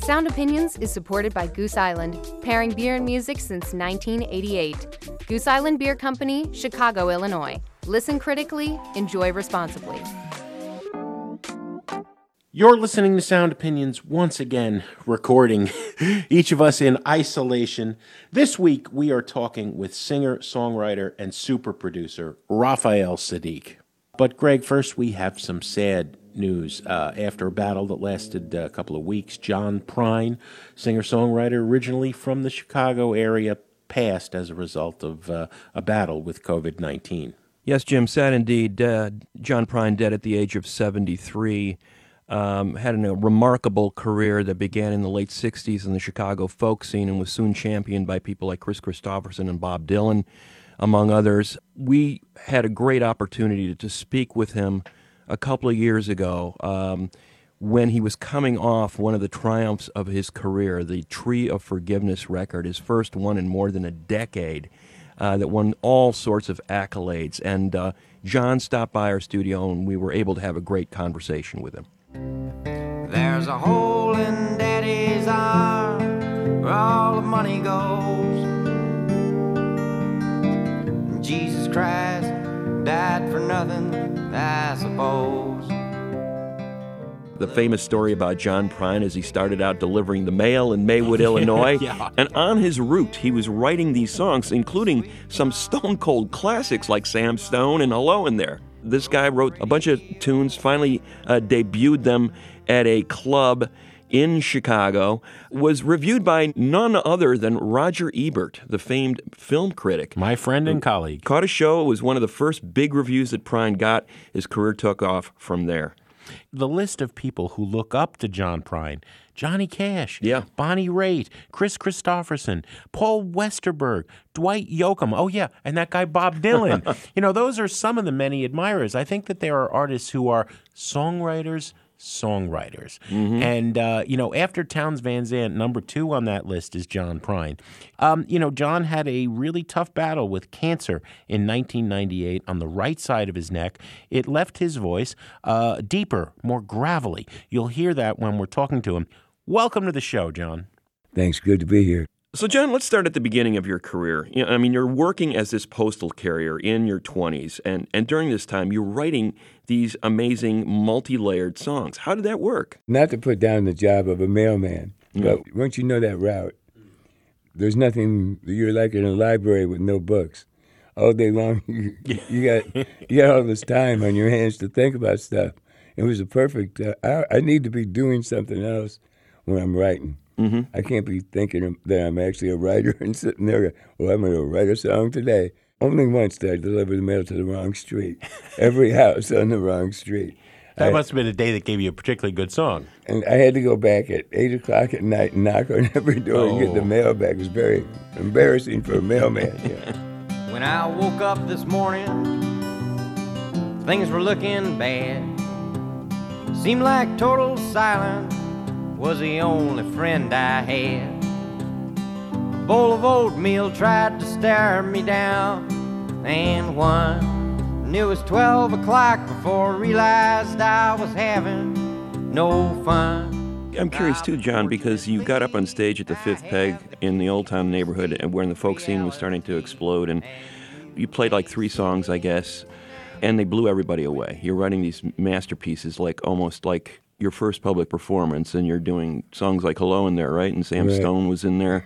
Sound Opinions is supported by Goose Island, pairing beer and music since 1988. Goose Island Beer Company, Chicago, Illinois. Listen critically, enjoy responsibly. You're listening to Sound Opinions once again, recording, each of us in isolation. This week, we are talking with singer, songwriter, and super producer Raphael Saadiq. But Greg, first we have some sad news. After a battle that lasted a couple of weeks, John Prine, singer-songwriter originally from the Chicago area, passed as a result of a battle with COVID-19. Yes, Jim, sad indeed. John Prine dead at the age of 73. Had a remarkable career that began in the late 60s in the Chicago folk scene and was soon championed by people like Kris Kristofferson and Bob Dylan, among others. We had a great opportunity to speak with him a couple of years ago when he was coming off one of the triumphs of his career, the Tree of Forgiveness record, his first one in more than a decade, that won all sorts of accolades. And John stopped by our studio, and we were able to have a great conversation with him. There's a hole in Daddy's arm where all the money goes. Jesus Christ died for nothing, I suppose. The famous story about John Prine is he started out delivering the mail in Maywood, Illinois, Yeah. and on his route he was writing these songs, including some stone-cold classics like Sam Stone and Hello in there. This guy wrote a bunch of tunes, finally debuted them at a club in Chicago, was reviewed by none other than Roger Ebert, the famed film critic. My friend and colleague. Caught a show. It was one of the first big reviews that Prine got. His career took off from there. The list of people who look up to John Prine: Johnny Cash, Yeah. Bonnie Raitt, Kris Kristofferson, Paul Westerberg, Dwight Yoakam, oh yeah, and that guy Bob Dylan. Those are some of the many admirers. I think that there are artists who are songwriters. And, after Townes Van Zandt, number 2 on that list is John Prine. John had a really tough battle with cancer in 1998 on the right side of his neck. It left his voice deeper, more gravelly. You'll hear that when we're talking to him. Welcome to the show, John. Thanks. Good to be here. So, John, let's start at the beginning of your career. You're working as this postal carrier in your 20s, and during this time, you're writing these amazing multi-layered songs. How did that work? Not to put down the job of a mailman, but once you know that route, there's nothing. You're like in a library with no books. All day long, you got all this time on your hands to think about stuff. It was a perfect. I need to be doing something else when I'm writing. Mm-hmm. I can't be thinking that I'm actually a writer and sitting there, well, I'm going to write a song today. Only once did I deliver the mail to the wrong street. Every house on the wrong street. That must have been a day that gave you a particularly good song. And I had to go back at 8 o'clock at night and knock on every door and get the mail back. It was very embarrassing for a mailman. Yeah. When I woke up this morning, things were looking bad. Seemed like total silence was the only friend I had. A bowl of oatmeal tried to stare me down, and one knew it was 12 o'clock before I realized I was having no fun. I'm curious, too, John, because you got up on stage at the Fifth Peg in the Old Town neighborhood when the folk scene was starting to explode, and you played like 3 songs, I guess, and they blew everybody away. You're writing these masterpieces almost like your first public performance, and you're doing songs like Hello in there, right? And Sam Stone was in there.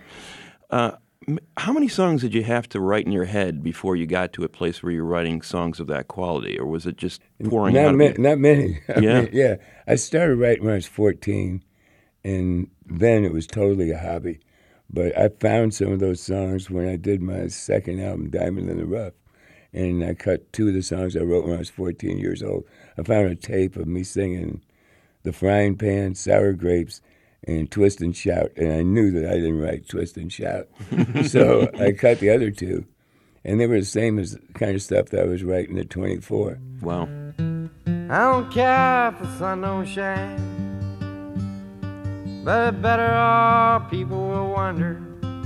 How many songs did you have to write in your head before you got to a place where you're writing songs of that quality, or was it just pouring out of you? Not many. Yeah? I started writing when I was 14, and then it was totally a hobby. But I found some of those songs when I did my second album, Diamond in the Rough, and I cut 2 of the songs I wrote when I was 14 years old. I found a tape of me singing The Frying Pan, Sour Grapes, and Twist and Shout, and I knew that I didn't write Twist and Shout. So I cut the other 2, and they were the same as the kind of stuff that I was writing at 24. Wow. I don't care if the sun don't shine, but better off people will wonder.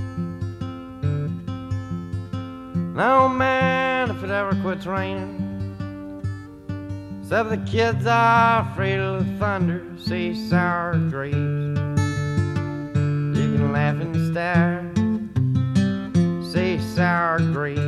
I don't mind if it ever quits raining, except the kids are afraid of the thunder, say sour grapes. and laughing stare. Say sour grapes,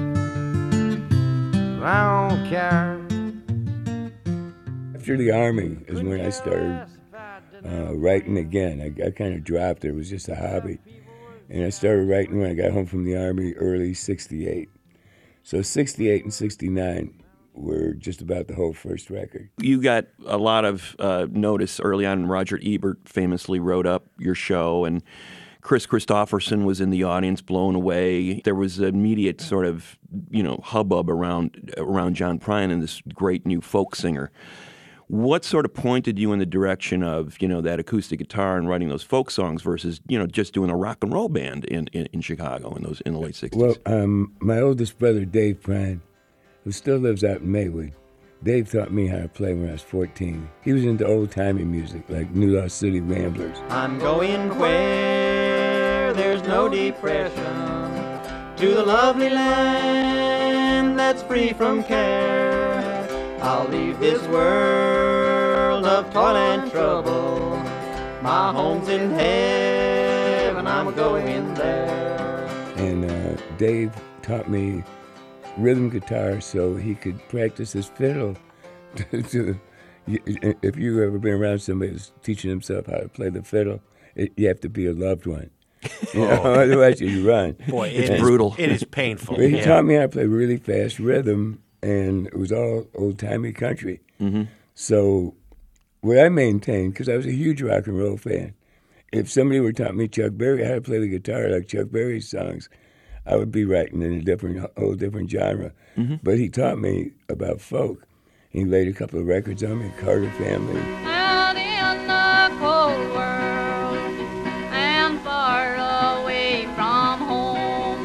I don't care. After the Army is when I started writing again. I kind of dropped it. It was just a hobby. And I started writing when I got home from the Army early 68. So 68 and 69 were just about the whole first record. You got a lot of notice early on. Roger Ebert famously wrote up your show, and Chris Christopherson was in the audience, blown away. There was immediate sort of, hubbub around John Prine and this great new folk singer. What sort of pointed you in the direction of, that acoustic guitar and writing those folk songs versus, just doing a rock and roll band in Chicago in the late 60s? Well, my oldest brother, Dave Prine, who still lives out in Maywood, Dave taught me how to play when I was 14. He was into old-timey music, like New Lost City Ramblers. I'm going where there's no depression, to the lovely land that's free from care. I'll leave this world of toil and trouble. My home's in heaven, I'm going there. And Dave taught me rhythm guitar so he could practice his fiddle. If you've ever been around somebody who's teaching himself how to play the fiddle, you have to be a loved one. Otherwise you run. Boy, it's brutal. It is painful. But he taught me how to play really fast rhythm, and it was all old-timey country. Mm-hmm. So what I maintained, because I was a huge rock and roll fan, if somebody were taught me Chuck Berry how to play the guitar like Chuck Berry's songs, I would be writing in a whole different genre. Mm-hmm. But he taught me about folk. He laid a couple of records on me, Carter Family. Out in the cold world and far away from home,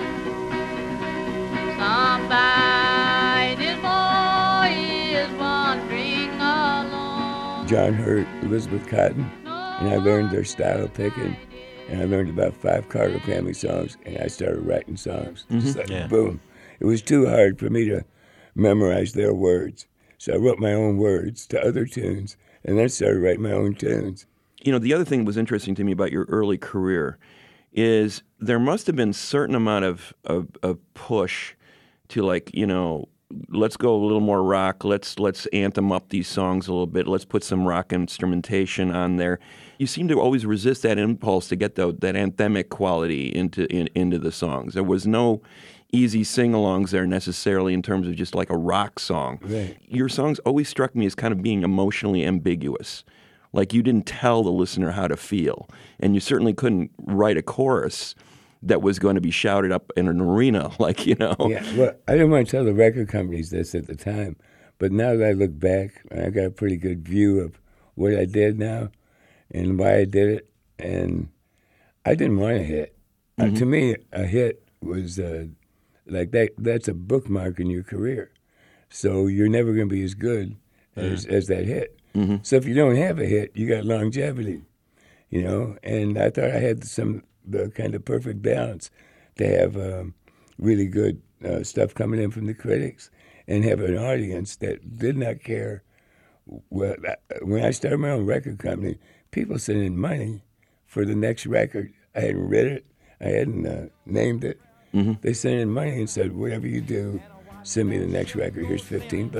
somebody's boy is wandering alone. John Hurt, Elizabeth Cotton, and I learned their style of picking. And I learned about 5 Carter Family songs, and I started writing songs. Just like boom. It was too hard for me to memorize their words. So I wrote my own words to other tunes, and then started writing my own tunes. The other thing that was interesting to me about your early career is there must have been a certain amount of push to, let's go a little more rock. Let's anthem up these songs a little bit. Let's put some rock instrumentation on there. You seem to always resist that impulse to get that anthemic quality into the songs. There was no easy sing-alongs there necessarily in terms of just like a rock song. Right. Your songs always struck me as kind of being emotionally ambiguous. Like you didn't tell the listener how to feel. And you certainly couldn't write a chorus that was going to be shouted up in an arena, Yeah, well, I didn't want to tell the record companies this at the time, but now that I look back, I got a pretty good view of what I did now and why I did it, and I didn't want a hit. Mm-hmm. To me, a hit was like that's a bookmark in your career, so you're never going to be as good as that hit. Mm-hmm. So if you don't have a hit, you got longevity, and I thought I had the kind of perfect balance to have really good stuff coming in from the critics and have an audience that did not care. Well, when I started my own record company, people sent in money for the next record. I hadn't read it. I hadn't named it. Mm-hmm. They sent in money and said, whatever you do, send me the next record. Here's $15.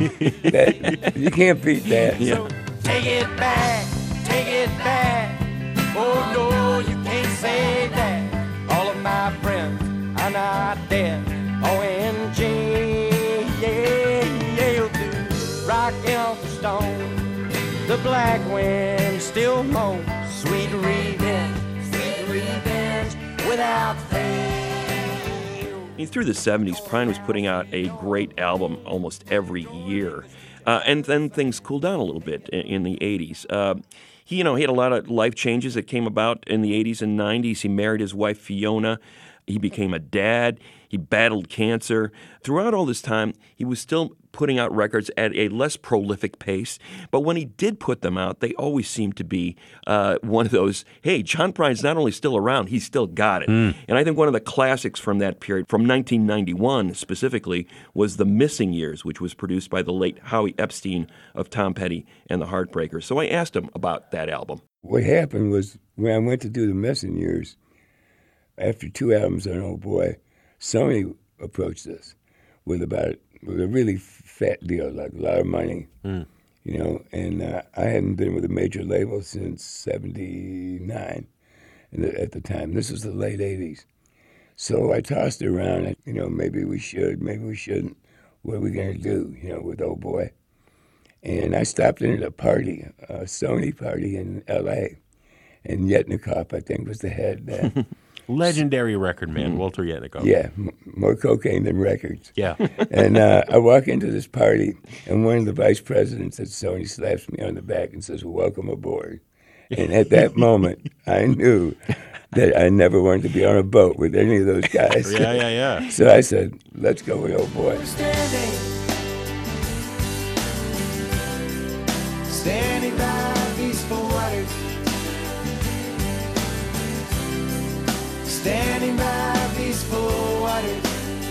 You can't beat that. Yeah. So take it back, take it back. Oh no, you can't say that. All of my friends are not dead. OMG, yeah, do rockin' off the stone. The black wind still moans. Sweet revenge without fail. Through the 70s, Prine was putting out a great album almost every year. And then things cooled down a little bit in the 80s. He had a lot of life changes that came about in the 80s and 90s. He married his wife, Fiona. He became a dad. He battled cancer. Throughout all this time, he was still putting out records at a less prolific pace, but when he did put them out, they always seemed to be one of those, hey, John Prine's not only still around, he's still got it. And I think one of the classics from that period, from 1991 specifically, was The Missing Years, which was produced by the late Howie Epstein of Tom Petty and the Heartbreakers. So I asked him about that album. What happened was when I went to do The Missing Years, after 2 albums on Old Boy, Sony approached us with a really fat deal, like a lot of money, you know. And I hadn't been with a major label since '79, at the time. This was the late '80s. So I tossed it around, you know, maybe we should, maybe we shouldn't. What are we going to do, you know, with Old Boy? And I stopped in at a party, a Sony party in L.A., and Yetnikoff, I think, was the head. Legendary record man, Walter Yetnikoff. Yeah, more cocaine than records. Yeah. And I walk into this party, and one of the vice presidents at Sony slaps me on the back and says, well, welcome aboard. And at that moment, I knew that I never wanted to be on a boat with any of those guys. Yeah. So I said, let's go with Old Boy. Standing by peaceful waters, standing by peaceful waters.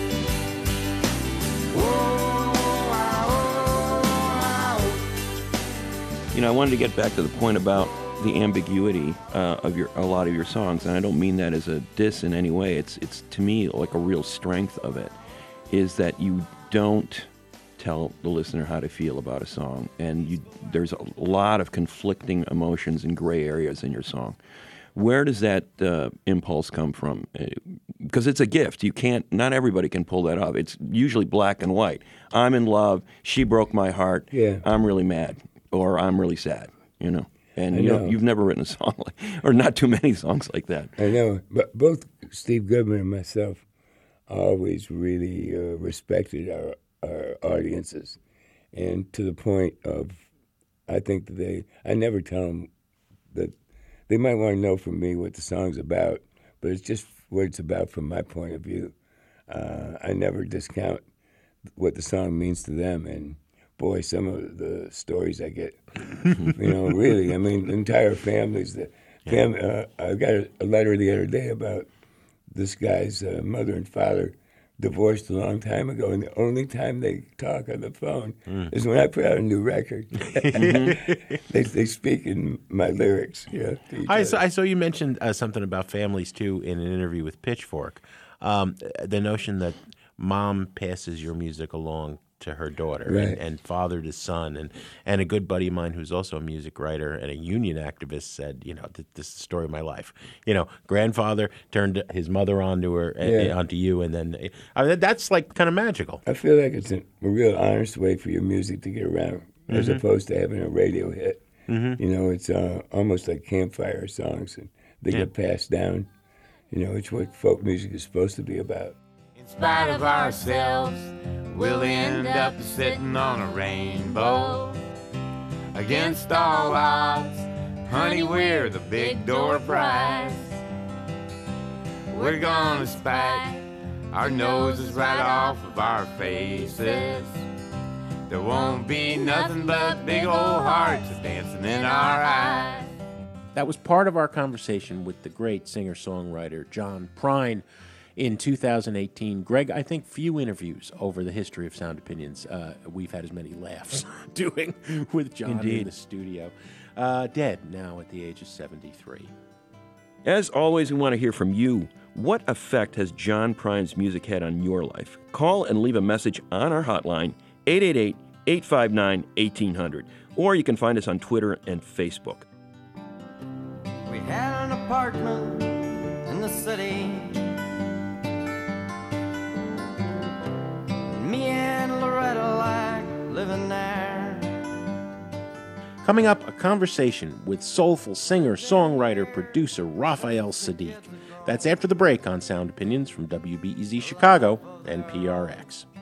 You know, I wanted to get back to the point about the ambiguity of a lot of your songs, and I don't mean that as a diss in any way. It's to me like a real strength of it, is that you don't tell the listener how to feel about a song, and there's a lot of conflicting emotions and gray areas in your song. Where does that impulse come from? Because it's a gift. Not everybody can pull that off. It's usually black and white. I'm in love. She broke my heart. Yeah. I'm really mad, or I'm really sad. You know. And I know. you've never written a song or not too many songs like that. I know, but both Steve Goodman and myself always really respected our audiences, and to the point of, I think that I never tell them that they might want to know from me what the song's about, but it's just what it's about from my point of view. I never discount what the song means to them, and boy, some of the stories I get, you know, really, I mean, entire families. I got a letter the other day about this guy's mother and father divorced a long time ago, and the only time they talk on the phone is when I put out a new record. They speak in my lyrics. Yeah, I saw you mentioned something about families, too, in an interview with Pitchfork. The notion that mom passes your music along to her daughter, right, and father to son, and a good buddy of mine who's also a music writer and a union activist said, you know, this is the story of my life. You know, grandfather turned his mother onto her, onto you, and then that's like kind of magical. I feel like it's a real honest way for your music to get around, as opposed to having a radio hit. You know, it's almost like campfire songs, and they get passed down. You know, it's what folk music is supposed to be about. In spite of ourselves, we'll end up sitting on a rainbow. Against all odds, honey, we're the big door prize. We're gonna spike our noses right off of our faces. There won't be nothing but big old hearts dancing in our eyes. That was part of our conversation with the great singer-songwriter John Prine in 2018. Greg, I think few interviews over the history of Sound Opinions we've had as many laughs doing with John in the studio. Dead now at the age of 73. As always, we want to hear from you. What effect has John Prine's music had on your life? Call and leave a message on our hotline, 888-859-1800. Or you can find us on Twitter and Facebook. We had an apartment in the city. Me and Loretta like living there. Coming up, a conversation with soulful singer, songwriter, producer Raphael Saadiq. That's after the break on Sound Opinions from WBEZ Chicago and PRX.